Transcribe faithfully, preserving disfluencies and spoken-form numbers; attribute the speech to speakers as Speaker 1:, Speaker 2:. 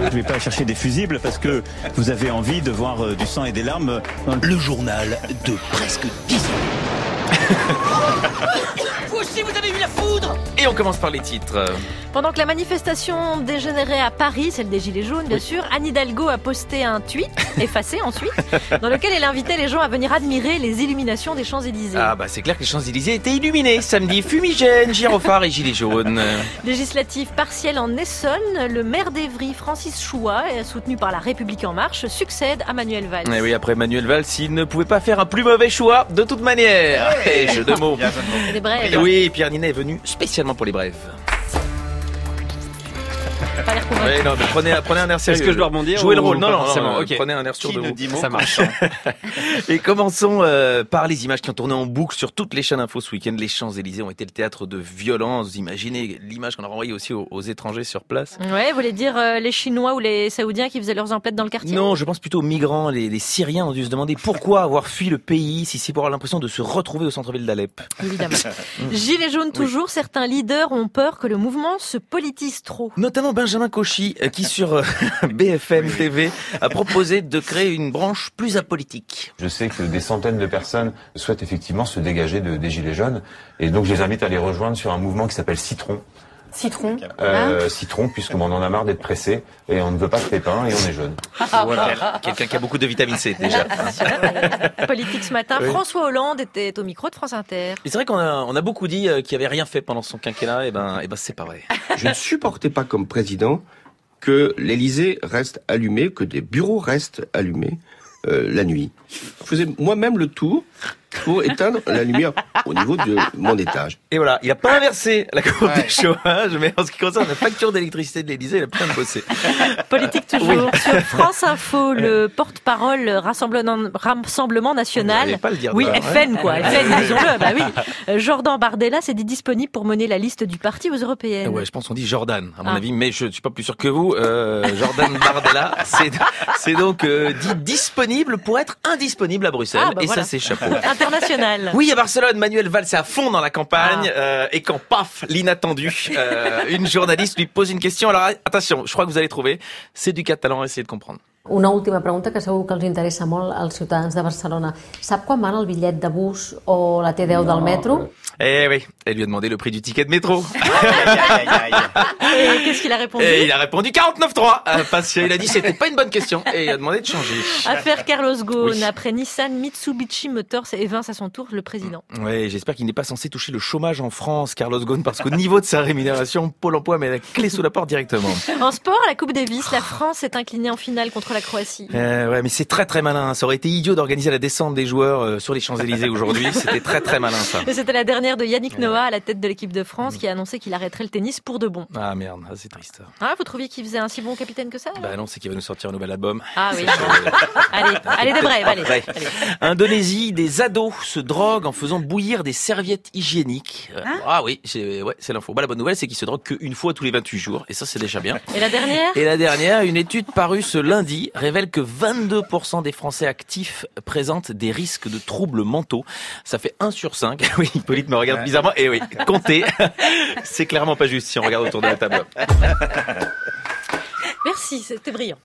Speaker 1: Je vais pas chercher des fusibles parce que vous avez envie de voir euh, du sang et des larmes. Dans le...
Speaker 2: le journal de presque dix ans.
Speaker 3: Vous aussi, vous avez eu la foudre!
Speaker 2: Et on commence par les titres.
Speaker 4: Pendant que la manifestation dégénérait à Paris, celle des Gilets jaunes bien oui. sûr, Anne Hidalgo a posté un tweet, effacé ensuite, dans lequel elle invitait les gens à venir admirer les illuminations des Champs-Élysées.
Speaker 2: Ah bah c'est clair que les Champs-Élysées étaient illuminés samedi, fumigène, gyrophares et gilets jaunes.
Speaker 4: Législative partielle en Essonne, le maire d'Évry, Francis Choua, soutenu par La République En Marche, succède à Manuel Valls.
Speaker 2: Et oui, après Manuel Valls, il ne pouvait pas faire un plus mauvais choix de toute manière. Et jeu de mots.
Speaker 4: Les brèves.
Speaker 2: Oui, Pierre Ninet est venu spécialement pour les brèves.
Speaker 4: Pas l'air convaincu.
Speaker 2: Oui, non, mais prenez, prenez un air sérieux.
Speaker 5: Est-ce que je dois rebondir?
Speaker 2: Jouez le rôle. Non, non,
Speaker 5: forcément.
Speaker 2: non,
Speaker 5: Okay.
Speaker 2: Prenez un air sur
Speaker 5: Qui
Speaker 2: de
Speaker 5: ne
Speaker 2: vous.
Speaker 5: dit mot
Speaker 2: Ça marche. Et commençons euh, par les images qui ont tourné en boucle sur toutes les chaînes info ce week-end. Les Champs-Élysées ont été le théâtre de violences. Vous imaginez l'image qu'on a renvoyée aussi aux, aux étrangers sur place.
Speaker 4: Ouais, vous voulez dire euh, les Chinois ou les Saoudiens qui faisaient leurs emplettes dans le quartier?
Speaker 2: Non, je pense plutôt aux migrants. Les, les Syriens ont dû se demander pourquoi avoir fui le pays si c'est pour avoir l'impression de se retrouver au centre-ville d'Alep.
Speaker 4: Évidemment. Gilets jaunes toujours, oui. Certains leaders ont peur que le mouvement se politise trop.
Speaker 2: Notamment Benjamin Cauchy, qui sur B F M T V a proposé de créer une branche plus apolitique.
Speaker 6: Je sais que des centaines de personnes souhaitent effectivement se dégager de, des Gilets jaunes, et donc je les invite à les rejoindre sur un mouvement qui s'appelle Citron.
Speaker 7: Citron.
Speaker 6: Euh,
Speaker 7: hein
Speaker 6: citron, puisqu'on en a marre d'être pressé, et on ne veut pas de pépins, et on est jaune.
Speaker 2: Voilà, quelqu'un qui a beaucoup de vitamine C déjà.
Speaker 4: Politique ce matin, oui. François Hollande était au micro de France Inter.
Speaker 2: Et c'est vrai qu'on a, on a beaucoup dit qu'il n'avait rien fait pendant son quinquennat, et ben, et ben c'est pas vrai.
Speaker 8: Je ne supportais pas comme président que l'Élysée reste allumé, que des bureaux restent allumés euh, la nuit. Je faisais moi-même le tour pour éteindre la lumière au niveau de mon étage.
Speaker 2: Et voilà, il n'a pas inversé la courbe ouais. des chômage, mais en ce qui concerne la facture d'électricité de l'Élysée, il a plein de bossé.
Speaker 4: Politique toujours. Oui. Sur France Info, le porte-parole Rassemblement, Rassemblement National.
Speaker 2: Vous pas le dire
Speaker 4: oui,
Speaker 2: là,
Speaker 4: F N
Speaker 2: ouais.
Speaker 4: quoi. F N, disons-le. Bah oui. Jordan Bardella s'est dit disponible pour mener la liste du parti aux européennes.
Speaker 2: Ouais, je pense qu'on dit Jordan, à mon
Speaker 4: ah.
Speaker 2: avis, mais je ne suis pas plus sûr que vous. Euh, Jordan Bardella, c'est, c'est donc euh, dit disponible pour être indisponible à Bruxelles.
Speaker 4: Ah, bah
Speaker 2: et
Speaker 4: voilà.
Speaker 2: ça, c'est chapeau.
Speaker 4: International.
Speaker 2: Oui, à Barcelone, Manuel Valls est à fond dans la campagne ah. euh, et quand paf, l'inattendu, euh, une journaliste lui pose une question. Alors attention, je crois que vous allez trouver. C'est du catalan, essayez de comprendre.
Speaker 7: Una última pregunta que segur que els interessa molt als ciutadans de Barcelona. Sap quan van el bitllet de bus o la T deu del metro?
Speaker 2: Eh oui, elle lui a demandé le prix du ticket de métro.
Speaker 4: Et qu'est-ce qu'il a répondu?
Speaker 2: Et il a répondu quarante-neuf trois, euh, parce qu'il a dit que c'était pas une bonne question et il a demandé de changer.
Speaker 4: Affaire Carlos Ghosn,
Speaker 2: oui.
Speaker 4: Après Nissan, Mitsubishi Motors évince à son tour le président.
Speaker 2: Oui, j'espère qu'il n'est pas censé toucher le chômage en France, Carlos Ghosn, parce qu'au niveau de sa rémunération, Pôle emploi met la clé sous la porte directement.
Speaker 4: En sport, à la Coupe Davis, la France s'est inclinée en finale contre la Croatie.
Speaker 2: Euh, ouais, mais c'est très très malin. Ça aurait été idiot d'organiser la descente des joueurs euh, sur les Champs-Élysées aujourd'hui. C'était très très malin ça.
Speaker 4: Et c'était la dernière de Yannick Noah à la tête de l'équipe de France qui a annoncé qu'il arrêterait le tennis pour de bon.
Speaker 2: Ah merde, ah, c'est triste.
Speaker 4: Ah, vous trouviez qu'il faisait un si bon capitaine que ça?
Speaker 2: Bah non, c'est qu'il va nous sortir un nouvel album.
Speaker 4: Ah oui. allez, allez des brèves, allez. allez.
Speaker 2: Indonésie, des ados se droguent en faisant bouillir des serviettes hygiéniques.
Speaker 4: Hein
Speaker 2: ah oui, c'est, ouais, c'est l'info. Bah, la bonne nouvelle, c'est qu'ils se droguent qu'une fois tous les vingt-huit jours. Et ça, c'est déjà bien.
Speaker 4: Et la dernière?
Speaker 2: Et la dernière, une étude parue ce lundi révèle que vingt-deux pour cent des Français actifs présentent des risques de troubles mentaux. Ça fait un sur cinq. Oui, Hippolyte me regarde bizarrement. Et oui, comptez. C'est clairement pas juste si on regarde autour de la table.
Speaker 4: Merci, c'était brillant.